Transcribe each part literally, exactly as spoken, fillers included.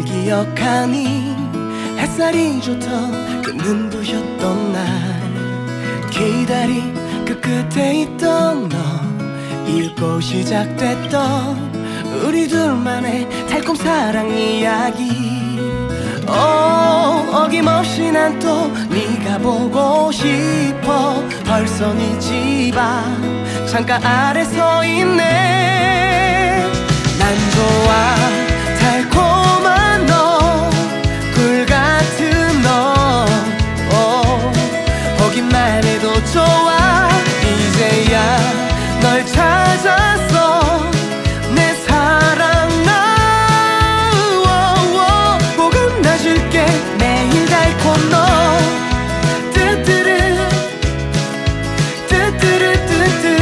그댈 기억하니 햇살이 좋던 그 눈부셨던 날 기다리 그 끝에 있던 너 읽고 시작됐던 우리 둘만의 달콤 사랑 이야기. 어, 어김없이 난 또 네가 보고 싶어. 벌써 네 집 앞 창가 아래 서 있네. 난 좋아 달콤한 너 꿀같은 너 어, 보기만 해도 좋아. 이제야 널 찾았어 내 사랑 나 꼭 안아줄게 매일 달콤 너 뜨뜨르 뜨뜨르 뜨뜨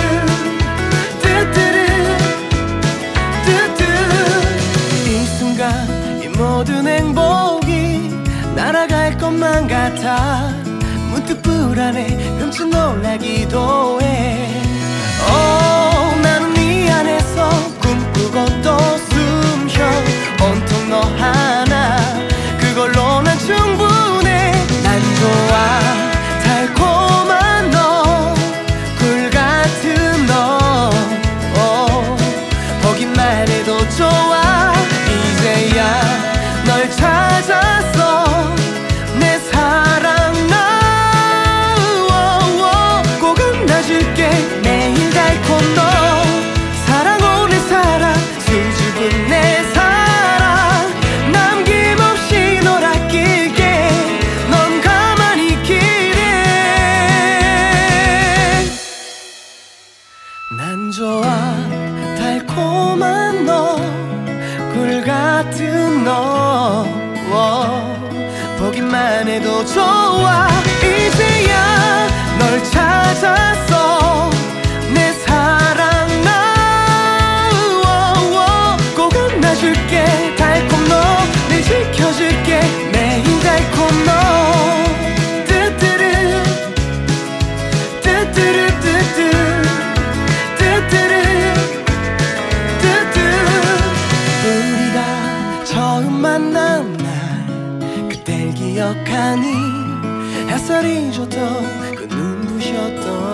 뜨뜨르 뜨뜨. 이 순간 이 모든 행복이 날아갈 것만 같아. 문득 불안해 흠칫 놀라기도 해. 어, 나는 네 안에서 꿈꾸고 또 숨쉬어 온통 너 하나 그걸로 난 충분해. 난 좋아 달콤한 너 꿀같은 너 어, 보기만 해도 좋아. 이제야 널 찾았어 내 사랑 나 꼭 안아줄게 매일 달콤 너 사랑 오늘 사랑 수줍은 내 사랑 남김없이 널 아낄게 넌 가만히 있기래. 난 좋아 달콤한 너 꿀같은 너 어, 보기만 해도 좋아. 이제야 널 찾았어 내 사랑 나 꼭 안아줄게 달콤 너 늘 지켜줄게 매일 달콤 너 뜨뜨르 뜨뜨르 뜨뜨 뜨뜨르 뜨뜨. 우리가 처음 만난 날 그댈 기억하니 햇살이 좋던 그 눈부셨던